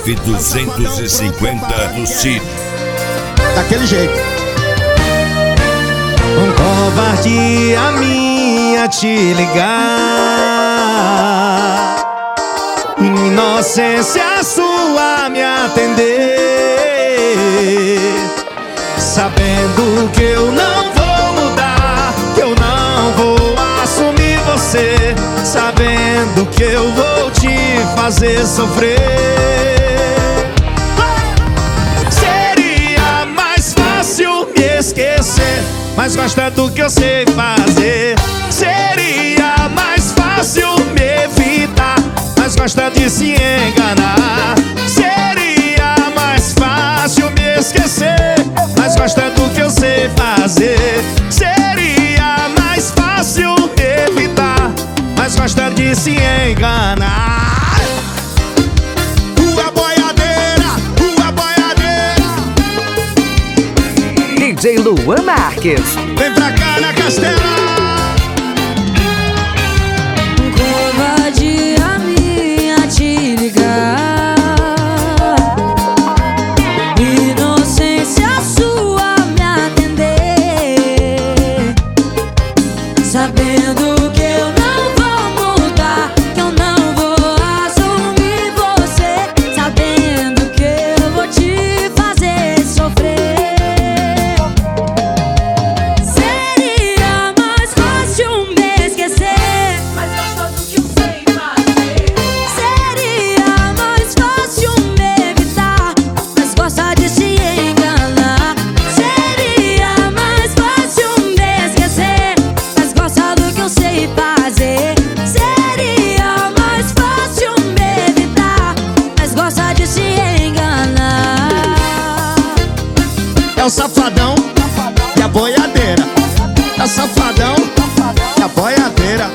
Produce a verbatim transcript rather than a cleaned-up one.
F duzentos e cinquenta do Cid. Daquele jeito. Um covardia minha te ligar, inocência sua me atender, sabendo que eu não vou mudar, que eu não vou assumir você, sabendo que eu vou te fazer sofrer. Seria mais fácil me esquecer, mas gosta do que eu sei fazer. Seria mais fácil me evitar, mas gosta de se enganar. Seria mais fácil me esquecer, mas gosta do que eu sei fazer. Seria mais fácil evitar, mas gosta de se enganar. Rua Boiadeira, Rua Boiadeira. D J Luan Marques. Vem pra cá na Castela. Covardia minha te ligar, inocência sua me atender, sabendo que eu não vou mudar, que eu não vou assumir você, sabendo que eu vou te fazer sofrer. Seria mais fácil me esquecer, mas gosto do que eu sei fazer. Seria mais fácil me evitar, mas gosta de se enganar. Seria mais fácil me esquecer, mas gosta do que eu sei fazer. Seria mais fácil me evitar, mas gosta de se enganar. É o safadão e a boiadeira. É o safadão e a boiadeira.